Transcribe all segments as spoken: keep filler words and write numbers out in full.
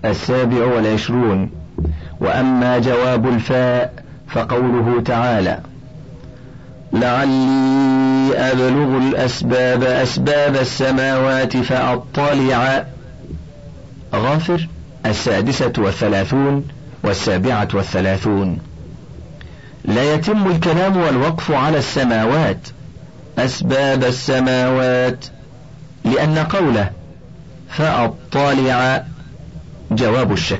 السابع والعشرون. وأما جواب الفاء فقوله تعالى: لعلي أبلغ الأسباب أسباب السماوات فأطلع. غافر السادسة والثلاثون والسابعة والثلاثون. لا يتم الكلام والوقف على السماوات أسباب السماوات، لأن قوله فأطلع جواب الشك.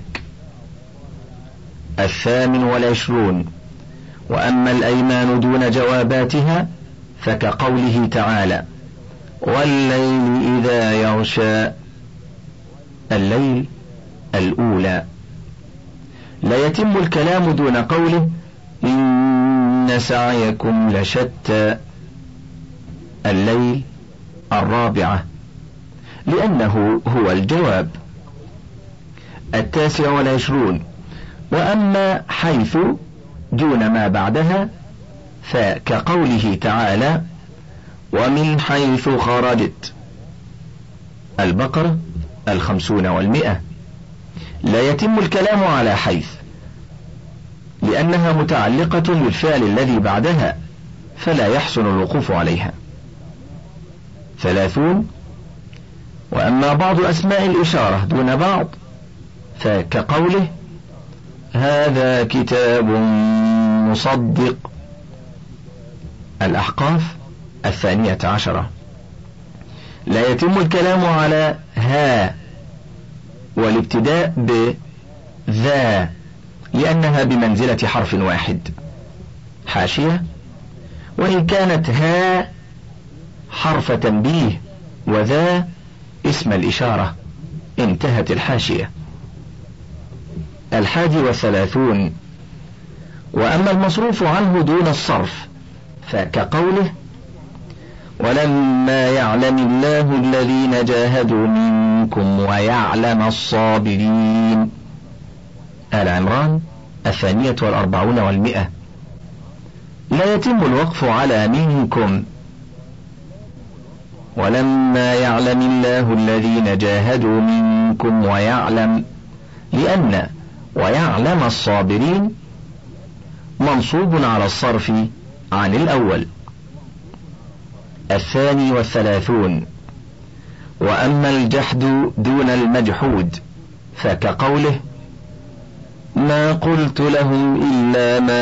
الثامن والعشرون. وأما الأيمان دون جواباتها فكقوله تعالى: والليل إذا يغشى. الليل الأولى. لا يتم الكلام دون قوله إن سعيكم لشتى. الليل الرابعة، لأنه هو الجواب. التاسع والعشرون. وأما حيث دون ما بعدها فكقوله تعالى: ومن حيث خرجت. البقرة الخمسون والمئة. لا يتم الكلام على حيث، لأنها متعلقة بالفعل الذي بعدها، فلا يحسن الوقوف عليها. ثلاثون. وأما بعض أسماء الإشارة دون بعض فكقوله: هذا كتاب مصدق. الأحقاف الثانية عشرة. لا يتم الكلام على ها والابتداء بذا، لأنها بمنزلة حرف واحد. حاشية: وإن كانت ها حرف تنبيه وذا اسم الإشارة. انتهت الحاشية. الحادي والثلاثون. وأما المصروف عنه دون الصرف فكقوله: ولما يعلم الله الذين جاهدوا منكم ويعلم الصابرين. آل عمران الثانية والأربعون والمئة. لا يتم الوقف على منكم. ولما يعلم الله الذين جاهدوا منكم ويعلم، لأن ويعلم الصابرين منصوب على الصرف عن الأول. الثاني والثلاثون. وأما الجحد دون المجحود فكقوله: ما قلت لهم إلا ما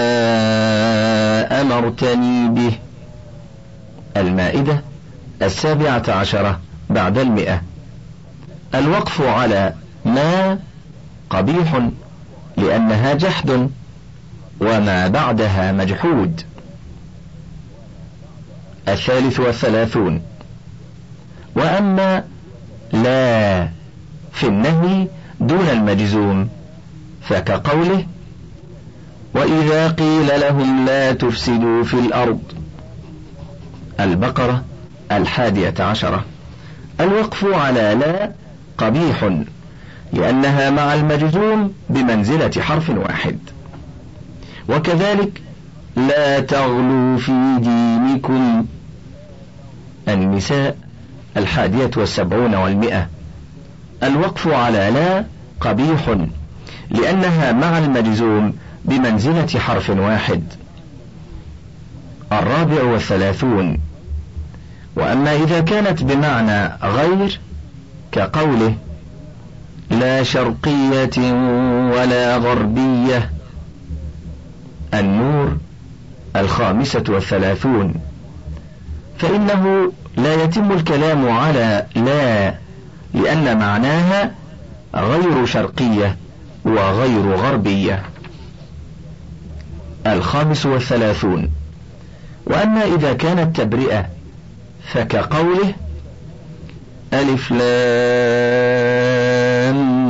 أمرتني به. المائدة السابعة عشرة بعد المئة. الوقف على ما قبيح، لأنها جحد وما بعدها مجحود. الثالث والثلاثون. وأما لا في النهي دون المجزوم فكقوله: وإذا قيل لهم لا تفسدوا في الأرض. البقرة الحادية عشرة. الوقف على لا قبيح، لأنها مع المجزوم بمنزلة حرف واحد. وكذلك لا تغلوا في دينكم. النساء الحادية والسبعون والمئة. الوقف على لا قبيح، لأنها مع المجزوم بمنزلة حرف واحد. الرابع والثلاثون. وأما إذا كانت بمعنى غير كقوله: لا شرقية ولا غربية. النور الخامسة والثلاثون. فإنه لا يتم الكلام على لا، لأن معناها غير شرقية وغير غربية. الخامس والثلاثون. وأما إذا كانت تبرئة فكقوله: ألف لام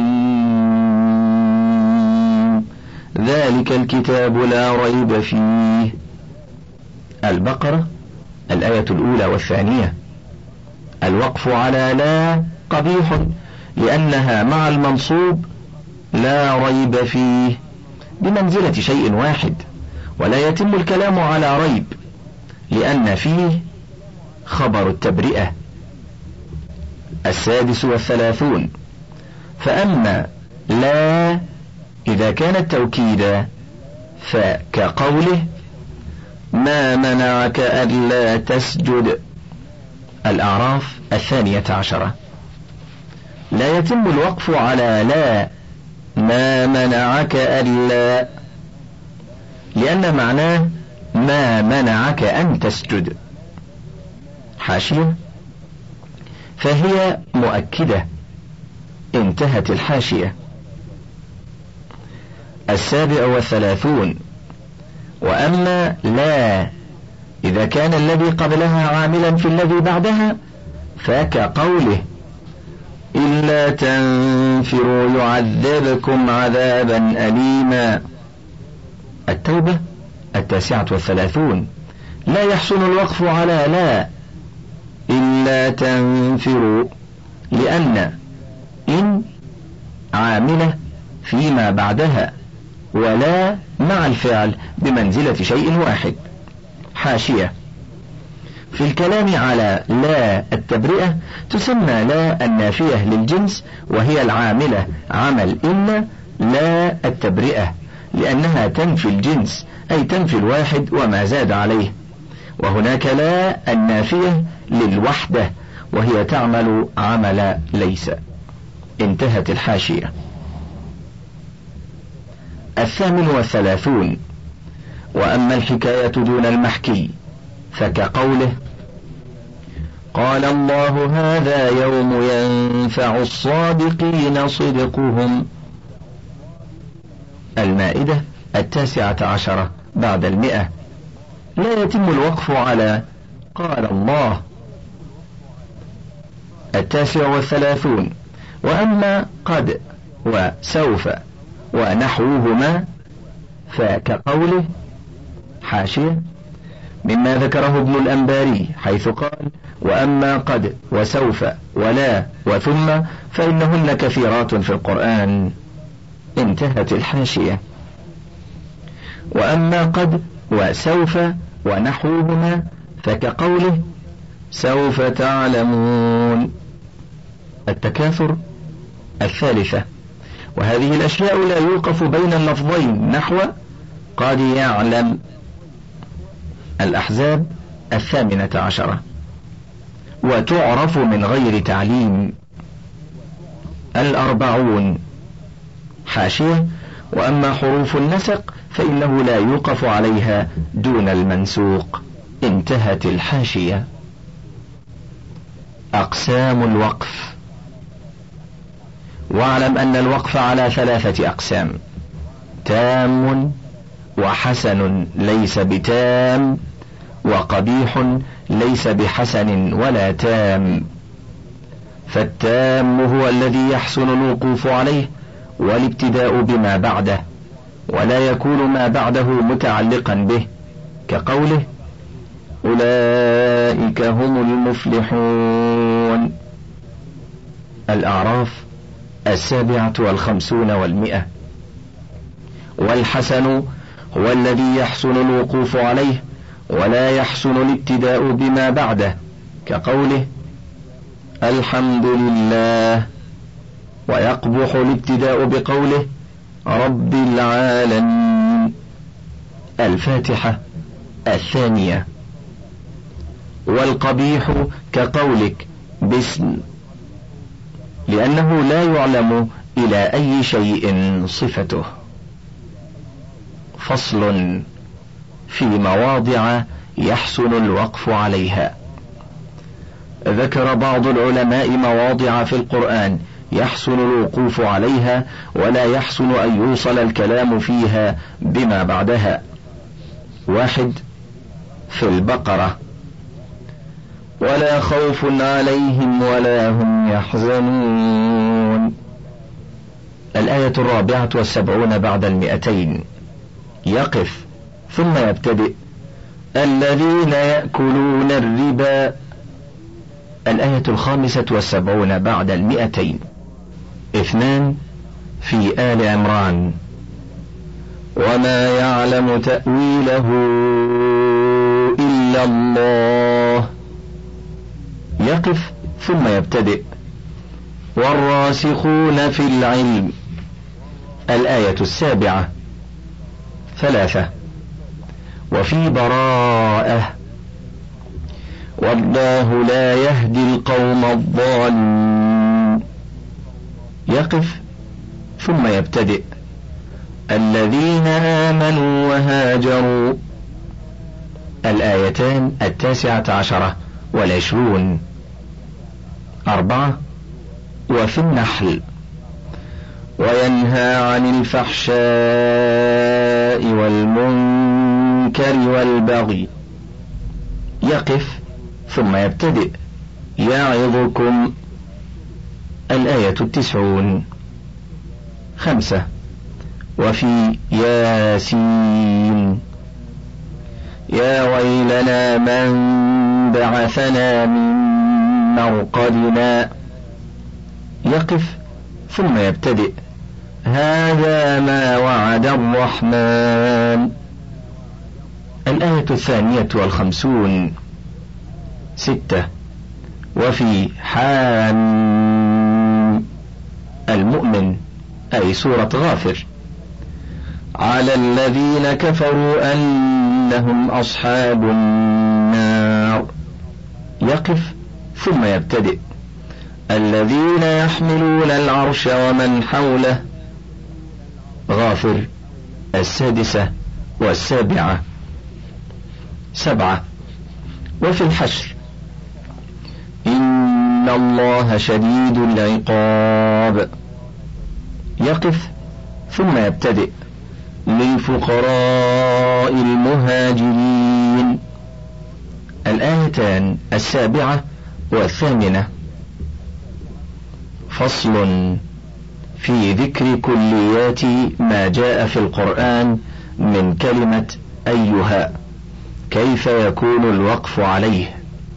ذلك الكتاب لا ريب فيه. البقرة الآية الأولى والثانية. الوقف على لا قبيح، لأنها مع المنصوب لا ريب فيه بمنزلة شيء واحد، ولا يتم الكلام على ريب، لأن فيه خبر التبرئة. السادس والثلاثون. فأما لا إذا كانت توكيدا فكقوله ما منعك ألا تسجد. الأعراف الثانية عشرة. لا يتم الوقف على لا ما منعك ألا، لأن معناه ما منعك أن تسجد. حاشية. فهي مؤكدة. انتهت الحاشية. السابع والثلاثون. وأما لا إذا كان الذي قبلها عاملا في الذي بعدها فكقوله إلا تنفروا يعذبكم عذابا أليما. التوبة التاسعة والثلاثون. لا يحسن الوقف على لا إلا تنفروا، لأن إن عاملة فيما بعدها، ولا مع الفعل بمنزلة شيء واحد. حاشية. في الكلام على لا التبرئة تسمى لا النافية للجنس، وهي العاملة عمل إلا لا التبرئة، لأنها تنفي الجنس أي تنفي الواحد وما زاد عليه. وهناك لا النافية للوحدة، وهي تعمل عمل ليس. انتهت الحاشية. الثامن والثلاثون. وأما الحكاية دون المحكي فكقوله قال الله هذا يوم ينفع الصادقين صدقهم. المائدة التاسعة عشرة بعد المئة. لا يتم الوقف على قال الله. التاسع والثلاثون. وأما قد وسوف ونحوهما فكقوله. حاشية. مما ذكره ابن الأنباري حيث قال وأما قد وسوف ولا وثم فإنهن كثيرات في القرآن. انتهت الحاشية. وأما قد وسوف ونحوهما فكقوله سوف تعلمون. التكاثر الثالثة. وهذه الأشياء لا يوقف بين اللفظين نحو قد يعلم. الأحزاب الثامنة عشرة. وتعرف من غير تعليم. الأربعون. حاشية. وأما حروف النسق فإنه لا يوقف عليها دون المنسوق. انتهت الحاشية. أقسام الوقف. واعلم أن الوقف على ثلاثة أقسام: تام، وحسن ليس بتام، وقبيح ليس بحسن ولا تام. فالتام هو الذي يحسن الوقوف عليه والابتداء بما بعده، ولا يكون ما بعده متعلقا به، كقوله أولئك هم المفلحون. الأعراف السابعة والخمسون والمئة. والحسن هو الذي يحسن الوقوف عليه ولا يحسن الابتداء بما بعده، كقوله الحمد لله. ويقبح الابتداء بقوله رب العالمين. الفاتحة الثانية. والقبيح كقولك باسم، لأنه لا يعلم إلى أي شيء صفته. فصل في مواضع يحسن الوقف عليها. ذكر بعض العلماء مواضع في القرآن يحسن الوقوف عليها ولا يحسن أن يوصل الكلام فيها بما بعدها. واحد، في البقرة ولا خوف عليهم ولا هم يحزنون. الآية الرابعة والسبعون بعد المئتين. يقف ثم يبتدئ الذين يأكلون الربا. الآية الخامسة والسبعون بعد المئتين. اثنان، في آل عمران وما يعلم تأويله إلا الله. يقف ثم يبتدئ والراسخون في العلم. الآية السابعة ثلاثة. وفي براءة والله لا يهدي القوم الظالمين. يقف ثم يبتدئ الذين آمنوا وهاجروا. الآيتان التاسعة عشرة والعشرون. أربعة. وفي النحل وينهى عن الفحشاء والمنكر والبغي. يقف ثم يبتدئ يعظكم. الآية التسعون. خمسة. وفي ياسين يا ويلنا من بعثنا من مرقدنا. يقف ثم يبتدئ هذا ما وعد الرحمن. الآية الثانية والخمسون. ستة. وفي حام المؤمن أي سورة غافر على الذين كفروا أنهم أصحاب النار. يقف ثم يبتدئ الذين يحملون العرش ومن حوله. غافر السادسة والسابعة. سبعة. وفي الحشر إن الله شديد العقاب. يقف ثم يبتدئ للفقراء المهاجرين. الآيتان السابعة والثامنة. فصل في ذكر كليات ما جاء في القرآن من كلمة أيها، كيف يكون الوقف عليه.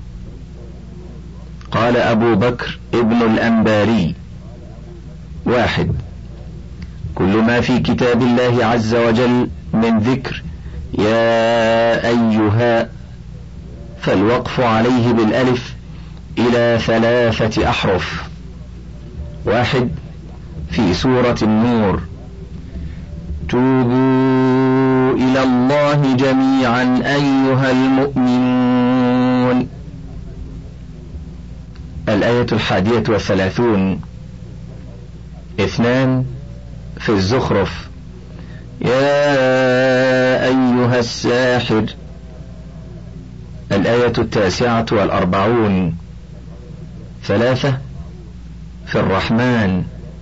قال أبو بكر ابن الأنباري: واحد. كل ما في كتاب الله عز وجل من ذكر يا أيها فالوقف عليه بالألف إلى ثلاثة أحرف. واحد في سورة النور: توبوا إلى الله جميعا أيها المؤمنون. الآية الحادية والثلاثون. اثنان في الزخرف: يا أيها الساحر. الآية التاسعة والأربعون. ثلاثة في الرحمن: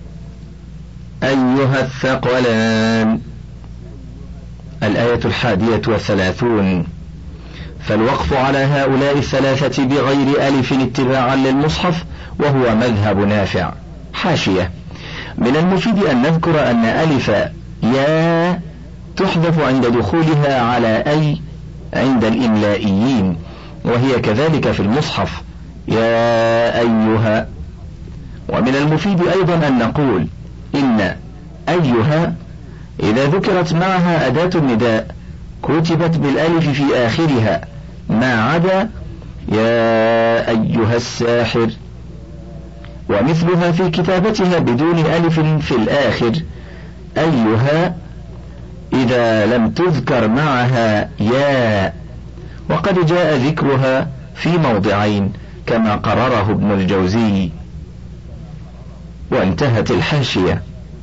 أيها الثقلان. الآية الحادية والثلاثون. فالوقف على هؤلاء الثلاثة بغير ألف اتباعا للمصحف وهو مذهب نافع. حاشية: من المفيد أن نذكر أن ألف يا تحذف عند دخولها على أي عند الإملائيين، وهي كذلك في المصحف يا أيها. ومن المفيد أيضا أن نقول إن أيها إذا ذكرت معها أداة النداء كتبت بالألف في آخرها ما عدا يا أيها الساحر، ومثلها في كتابتها بدون ألف في الآخر أيها إذا لم تذكر معها يا، وقد جاء ذكرها في موضعين كما قرره ابن الجوزي. وانتهت الحاشية.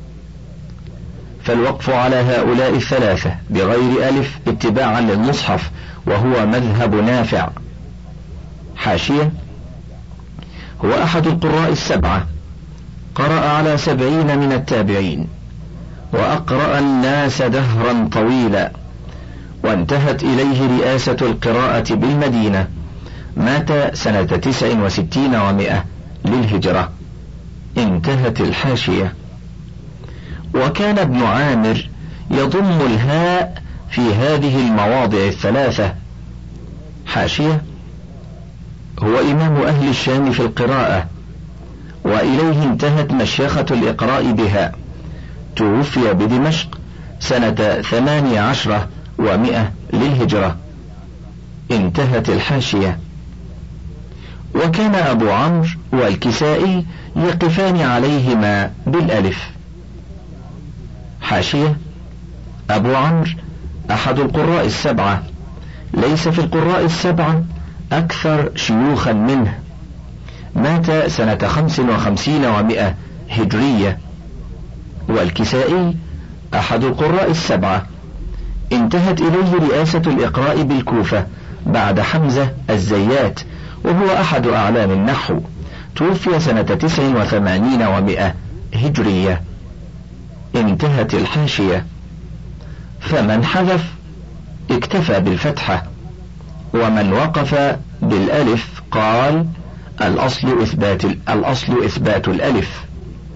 فالوقف على هؤلاء الثلاثة بغير ألف اتباعا للمصحف وهو مذهب نافع. حاشية: هو أحد القراء السبعة، قرأ على سبعين من التابعين، وأقرأ الناس دهرا طويلا، وانتهت إليه رئاسة القراءة بالمدينة. مات سنة تسع وستين ومائة للهجرة. انتهت الحاشية. وكان ابن عامر يضم الهاء في هذه المواضع الثلاثة. حاشية: هو إمام أهل الشام في القراءة، وإليه انتهت مشيخة الإقراء بها. توفي بدمشق سنة ثمانية عشر ومائة للهجرة. انتهت الحاشية. وكان أبو عمرو والكسائي يقفان عليهما بالألف. حاشية: أبو عمرو أحد القراء السبعة، ليس في القراء السبعة أكثر شيوخا منه، مات سنة خمس وخمسين ومائة هجرية. والكسائي أحد القراء السبعة، انتهت إليه رئاسة الإقراء بالكوفة بعد حمزة الزيات، وهو أحد أعلام النحو، توفي سنة تسع وثمانين ومائة هجرية. انتهت الحاشية. فمن حذف اكتفى بالفتحة، ومن وقف بالألف قال الأصل إثبات الأصل إثبات الألف.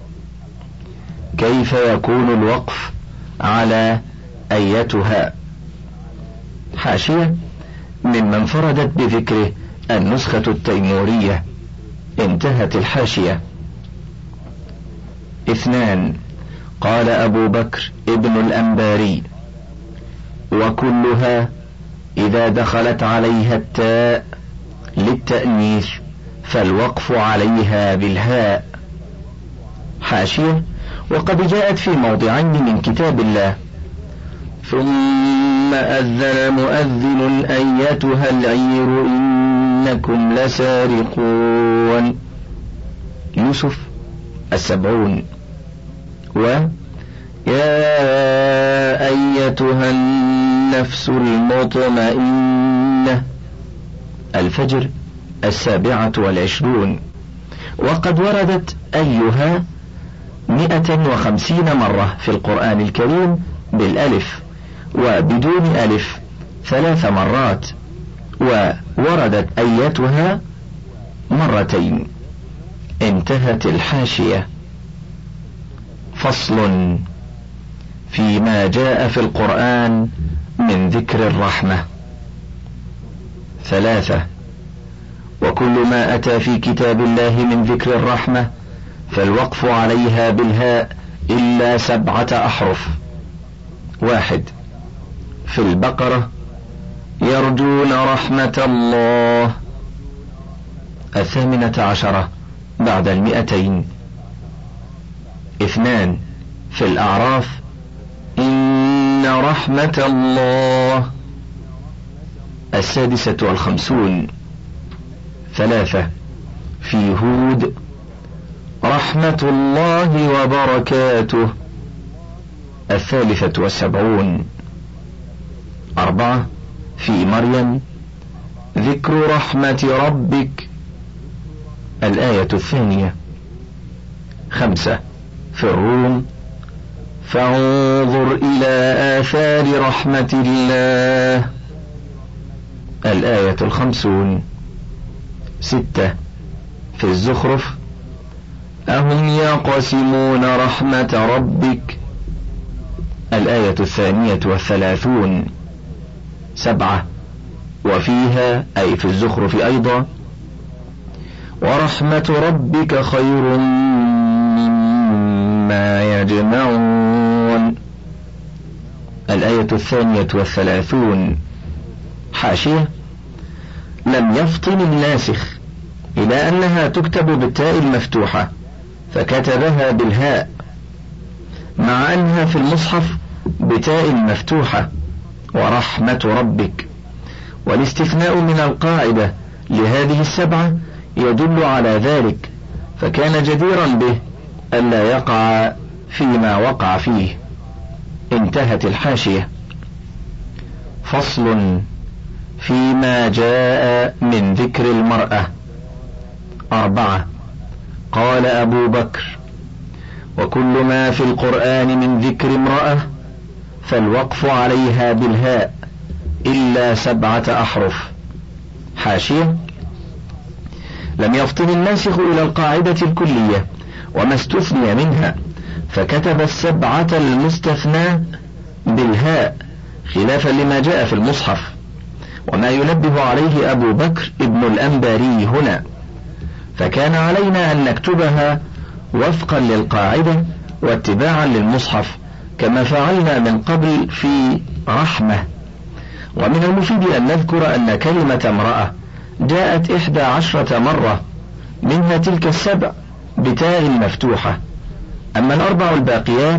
كيف يكون الوقف على أيتها؟ حاشية: ممن انفردت بذكره النسخة التيمورية. انتهت الحاشية. اثنان. قال أبو بكر ابن الأنباري: وكلها إذا دخلت عليها التاء للتأنيث فالوقف عليها بالهاء. حاشية: وقد جاءت في موضعين من كتاب الله: ثم أذن مؤذن أيتها العير إنكم لسارقون، يوسف السبعون، و يا أيتها النفس المطمئنة، الفجر السابعة والعشرون. وقد وردت أيها مئة وخمسين مرة في القرآن الكريم بالألف، وبدون ألف ثلاث مرات، ووردت أيتها مرتين. انتهت الحاشية. فصل فيما جاء في القرآن من ذكر الرحمة. ثلاثة. وكل ما أتى في كتاب الله من ذكر الرحمة فالوقف عليها بالهاء إلا سبعة أحرف. واحد. في البقرة: يرجون رحمة الله، الثامنة عشرة بعد المئتين. اثنان. في الأعراف: إن رحمة الله، السادسة والخمسون. ثلاثة. في هود: رحمة الله وبركاته، الثالثة والسبعون. أربعة. في مريم: ذكر رحمة ربك، الآية الثانية. خمسة. في الروم: فانظر إلى آثار رحمة الله، الآية الخمسون. ستة. في الزخرف: أهم يقسمون رحمة ربك، الآية الثانية والثلاثون. سبعة. وفيها أي في الزخرف أيضا: ورحمة ربك خير مما يجمعون، الآية الثانية والثلاثون. حاشية: لم يفطن الناسخ إلى أنها تكتب بالتاء المفتوحة فكتبها بالهاء، مع أنها في المصحف بتاء مفتوحة ورحمة ربك. والاستثناء من القاعدة لهذه السبعة يدل على ذلك، فكان جديرا به ألا يقع فيما وقع فيه. انتهت الحاشية. فصل فيما جاء من ذكر المرأة. أربعة. قال أبو بكر: وكل ما في القرآن من ذكر امرأة فالوقف عليها بالهاء إلا سبعة أحرف. حاشية: لم يفطن الناسخ إلى القاعدة الكلية وما استثني منها، فكتب السبعة المستثنى بالهاء خلافا لما جاء في المصحف، وما ينبه عليه أبو بكر ابن الأنباري هنا، فكان علينا أن نكتبها وفقا للقاعدة واتباعا للمصحف كما فعلنا من قبل في رحمة. ومن المفيد أن نذكر أن كلمة امرأة جاءت إحدى عشرة مرة، منها تلك السبع بتاء مفتوحة، أما الأربع الباقيات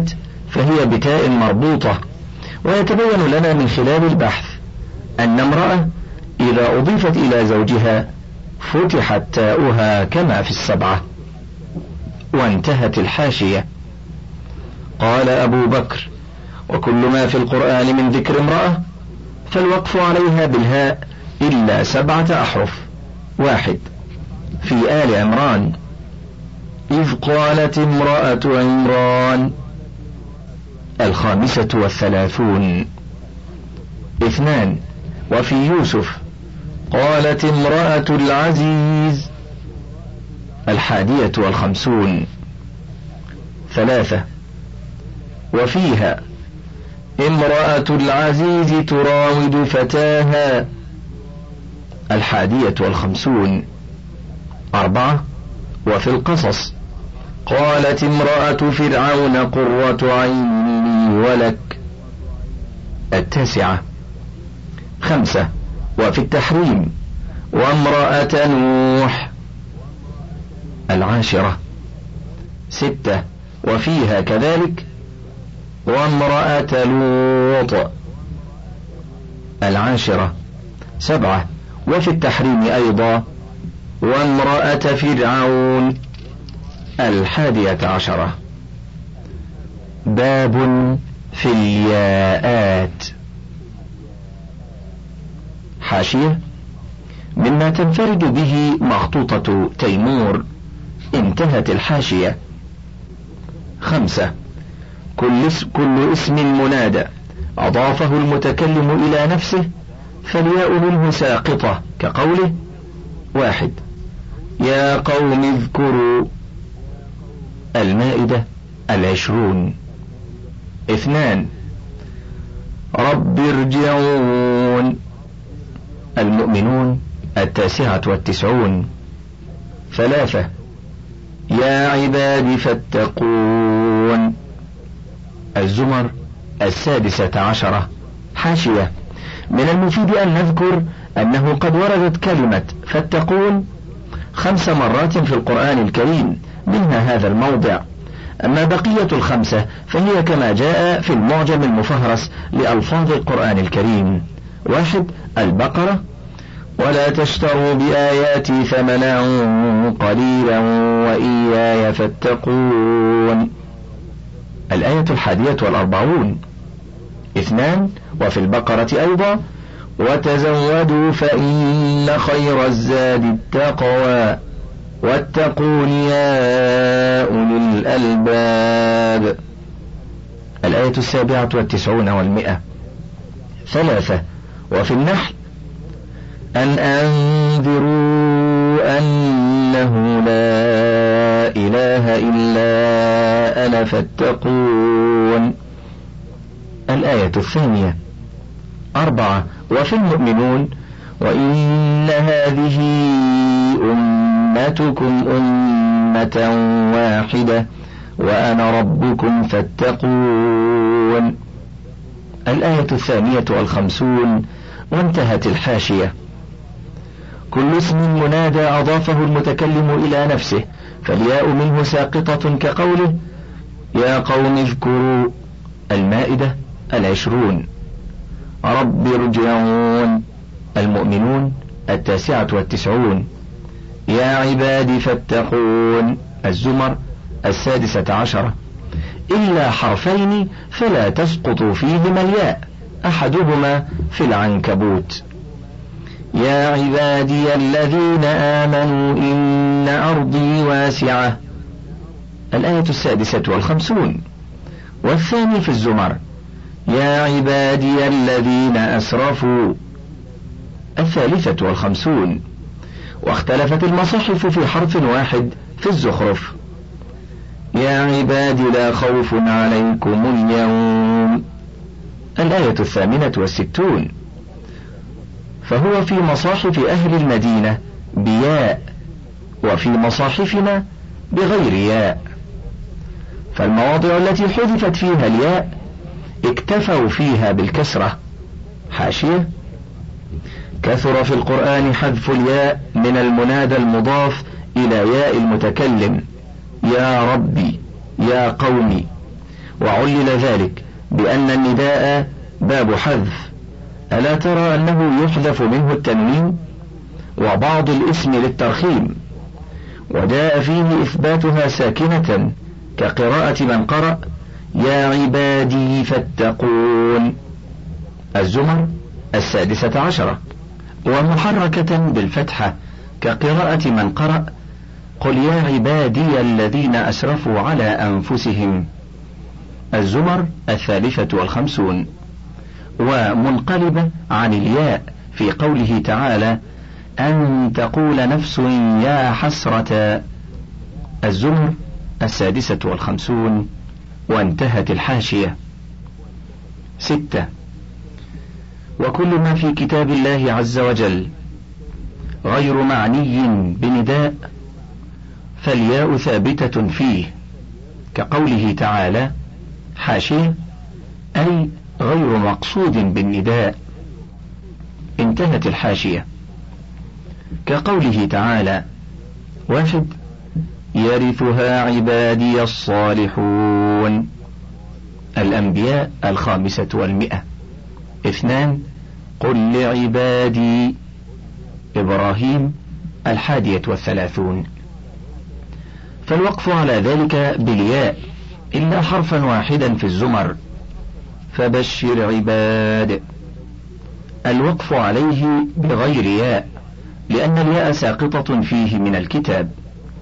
فهي بتاء مربوطة. ويتبين لنا من خلال البحث أن امرأة إذا أضيفت إلى زوجها فتحت تاؤها كما في السبعة. وانتهت الحاشية. قال أبو بكر: وكل ما في القرآن من ذكر امرأة فالوقف عليها بالهاء إلا سبعة أحرف. واحد: في آل عمران: إذ قالت امرأة عمران. الخامسة والثلاثون. اثنان: وفي يوسف: قالت امرأة العزيز. الحادية والخمسون. ثلاثة: وفيها: امرأة العزيز تراود فتاها. الحادية والخمسون. أربعة: وفي القصص: قالت امرأة فرعون قرة عين لي ولك. التاسعة. خمسة: وفي التحريم: وامرأة نوح. العاشرة. ستة: وفيها كذلك: وامرأة لوط. العاشرة. سبعة: وفي التحريم أيضا: وامرأة فرعون. الحادية عشرة. باب في الياءات. حاشية: مما تنفرد به مخطوطة تيمور. انتهت الحاشية. خمسة: كل اسم, كل اسم منادى أضافه المتكلم إلى نفسه فالياء منه ساقطة، كقوله: واحد: يا قوم اذكروا. المائدة العشرون. اثنان: رب ارجعون. المؤمنون التاسعة والتسعون. ثلاثة: يا عباد فاتقون. الزمر السادسة عشرة. حاشية: من المفيد أن نذكر أنه قد وردت كلمة فاتقون خمس مرات في القرآن الكريم، منها هذا الموضع. أما بقية الخمسة فهي كما جاء في المعجم المفهرس لألفاظ القرآن الكريم. واحد: البقرة: ولا تشتروا بآياتي ثمنا قليلا وإياي فاتقون. الآية الحادية والأربعون. اثنان: وفي البقرة أيضا: وتزودوا فإن خير الزاد التقوى واتقون يا أولي الألباب. الآية السابعة والتسعون والمئة. ثلاثة: وفي النحل: أن أنذروا أنه لا إله إلا أنا فاتقون. الآية الثانية. أربعة: وفي المؤمنون: وإن هذه أمتكم أمة واحدة وأنا ربكم فاتقون. الآية الثانية والخمسون. وانتهت الحاشية. كل اسم منادى أضافه المتكلم إلى نفسه فالياء منه ساقطة، كقوله: يا قوم اذكروا. المائدة العشرون. رب ارجعون. المؤمنون التاسعة والتسعون. يا عبادي فاتقون. الزمر السادسة عشرة. إلا حرفين فلا تسقط فيهما الياء، أحدهما في العنكبوت: يا عبادي الذين آمنوا إن أرضي واسعة. الآية السادسة والخمسون. والثاني في الزمر: يا عبادي الذين أسرفوا. الثالثة والخمسون. واختلفت المصاحف في حرف واحد في الزخرف: يا عبادي لا خوف عليكم اليوم. الآية الثامنة والستون. فهو في مصاحف أهل المدينة بياء، وفي مصاحفنا بغير ياء. فالمواضع التي حذفت فيها الياء اكتفوا فيها بالكسرة. حاشية: كثر في القرآن حذف الياء من المنادى المضاف إلى ياء المتكلم: يا ربي، يا قومي. وعلل ذلك بأن النداء باب حذف، ألا ترى أنه يحذف منه التنوين وبعض الاسم للترخيم، وجاء فيه إثباتها ساكنة كقراءة من قرأ يا عبادي فاتقون. الزمر السادسة عشرة، ومحركة بالفتحة كقراءة من قرأ قل يا عبادي الذين أسرفوا على أنفسهم. الزمر الثالثة والخمسون، ومنقلبة عن الياء في قوله تعالى أن تقول نفس يا حسرة. الزمر السادسة والخمسون، وانتهت الحاشية. ستة، وكل ما في كتاب الله عز وجل غير معني بنداء فالياء ثابتة فيه، كقوله تعالى حاشية أي غير مقصود بالنداء. انتهت الحاشية. كقوله تعالى واحد يرثها عبادي الصالحون. الأنبياء الخامسة والمئة. اثنان قل لعبادي إبراهيم الحادية والثلاثون. فالوقف على ذلك بالياء إلا حرفا واحدا في الزمر فبشر عباد. الوقف عليه بغير ياء لأن الياء ساقطة فيه من الكتاب.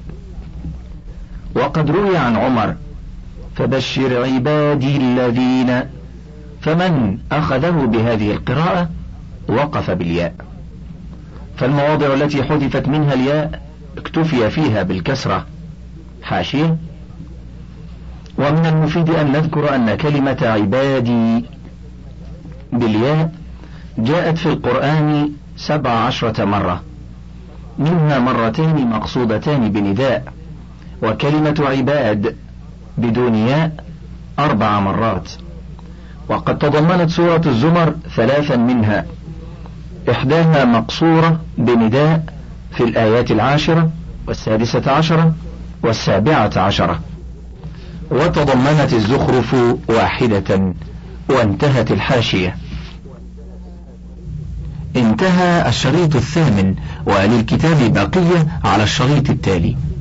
وقد روي عن عمر فبشر عبادي الذين، فمن أخذه بهذه القراءة وقف بالياء. فالمواضع التي حذفت منها الياء اكتفي فيها بالكسرة. حاشية. ومن المفيد أن نذكر أن كلمة عبادي بالياء جاءت في القرآن سبع عشرة مرة، منها مرتين مقصودتان بنداء، وكلمة عباد بدون ياء أربع مرات. وقد تضمنت سورة الزمر ثلاثا منها، إحداها مقصورة بنداء في الآيات العاشرة والسادسة عشرة والسابعة عشرة، وتضمنت الزخرف واحدة. وانتهت الحاشية. انتهى الشريط الثامن، وللكتاب بقية على الشريط التالي.